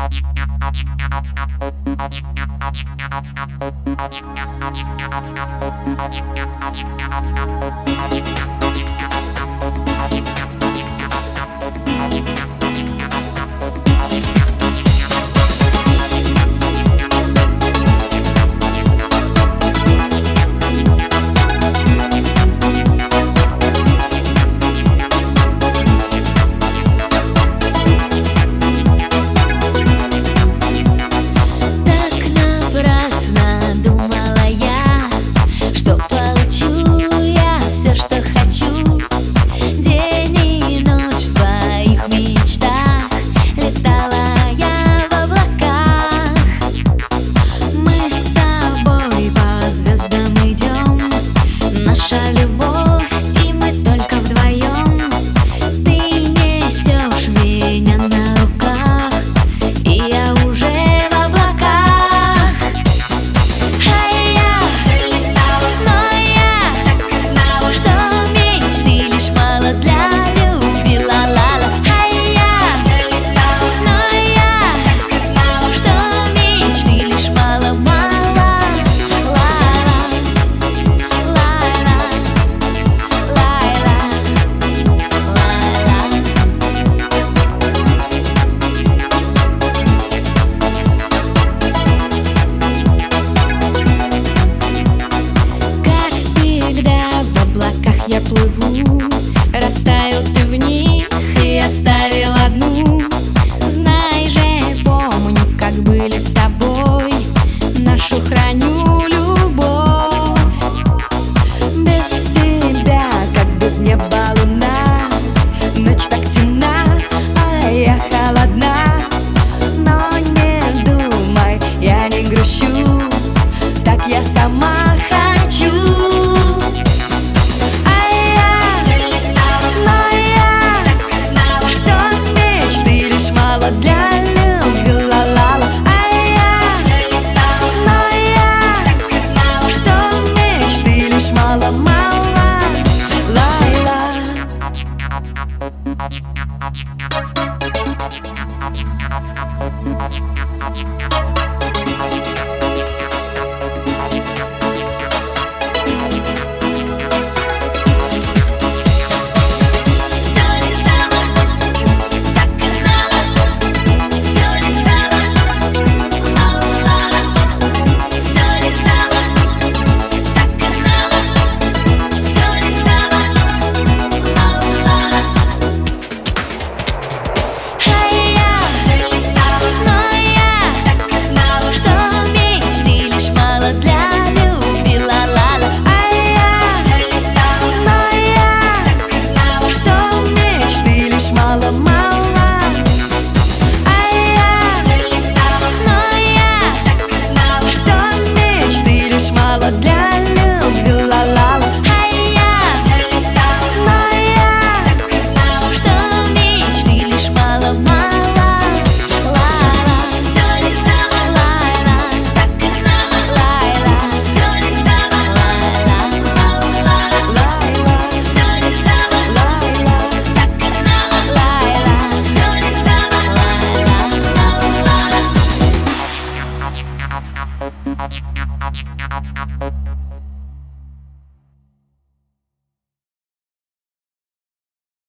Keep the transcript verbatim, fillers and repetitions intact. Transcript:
Я плыву, растаял ты в них и оставил одну. Знай же, помню, как были с тобой, нашу храню любовь. Без тебя, как без неба луна, ночь так темна, а я холодна. Но не думай, я не грущу, так я сама хочу. Для любви, ла-ла-ла, а я но я так и знала, что мечты лишь мало-мало, ла-ла.